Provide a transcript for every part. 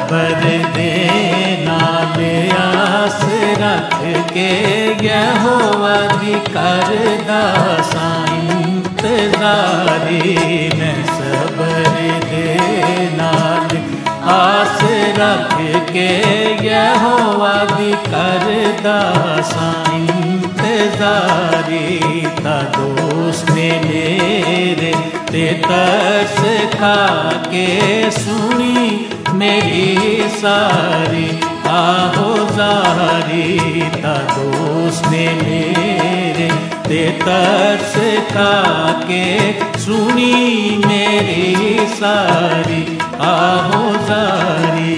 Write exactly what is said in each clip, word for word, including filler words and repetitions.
सबर दे नाल आस रख के यहोवा दी करदा सां इंतज़ारी ने सबर दे नाल आस रख के यहोवा दी करदा सां इंतज़ारी ता दोस्त ने मेरे ते तरस खा के सुनी मेरी सारी आहो जारी ता दोस्त ने मेरे ते तरस खा के सुनी मेरी सारी आहो जारी।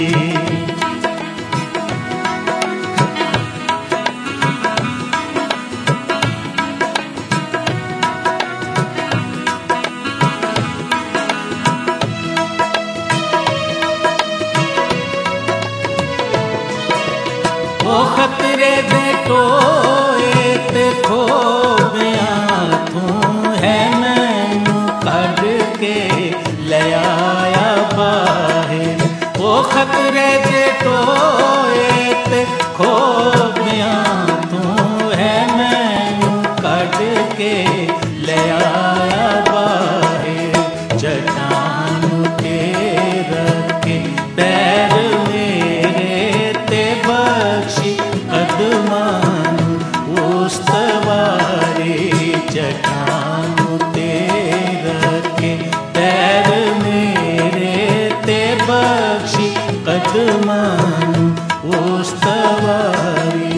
ओ खतरे दे टोए ते खोबियां तू है मैनू कढ़ के ले आया बाहर। ओ खतरे दे टोए ते खोबियां तू है मैनू कढ़ के ले आया बाहर। चट्टान ते रखे पैर मेरे ते बख्शी कदमान उस्तवारी। चट्टान ते रखे पैर मेरे ते बख्शी कदमान उस्तवारी।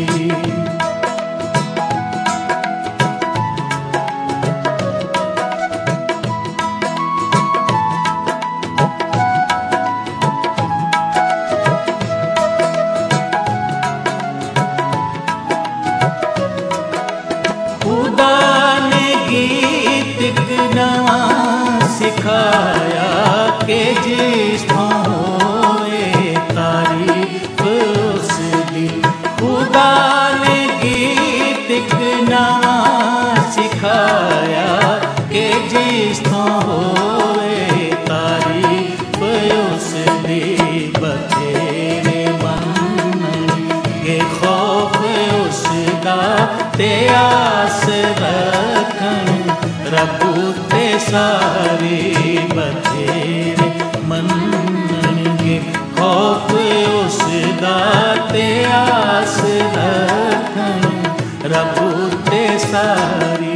खुदा ने गीत नवा सिखाया के जिस होए तारीफ उसदी। खुदा ने गीत नवा सिखाया के जिस होए तारीफ उसदी। बथेरे मन के खौफ उसदा ते आस रखन रबू ते सारी। बथेरे मनगे खौफ उसदा ते आस रखन रबू ते सारी।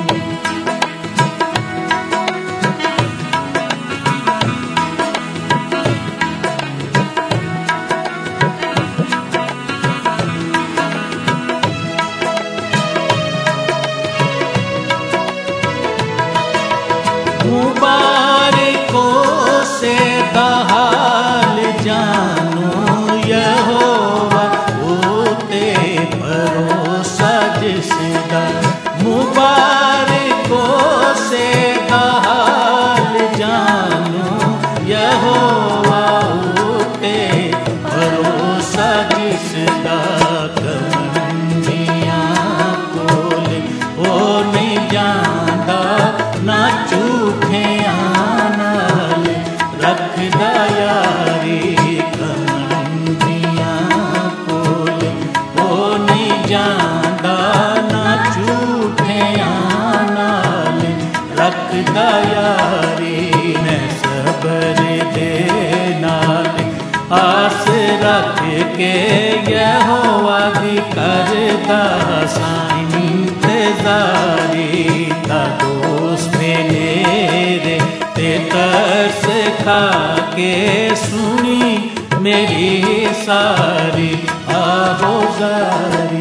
मुबारकों से हाल जानो यहोवा होते भरोसा जिसदा। मुबारकों से हाल जानो यहोवा होते भरोसा जिसदा। कमंदियां कोले ओ नहीं जांदा ना झूठियां नाल रखदा यारी। कमंदियां कोले ओ नहीं जांदा ना झूठियां नाल रखदा यारी। मैं सबर दे नाल आस रख के यहोवा दी करदा सां इंतज़ारी ता दोस्त मेरे ते तरस खा के सुनी मेरी सारी आहो जारी।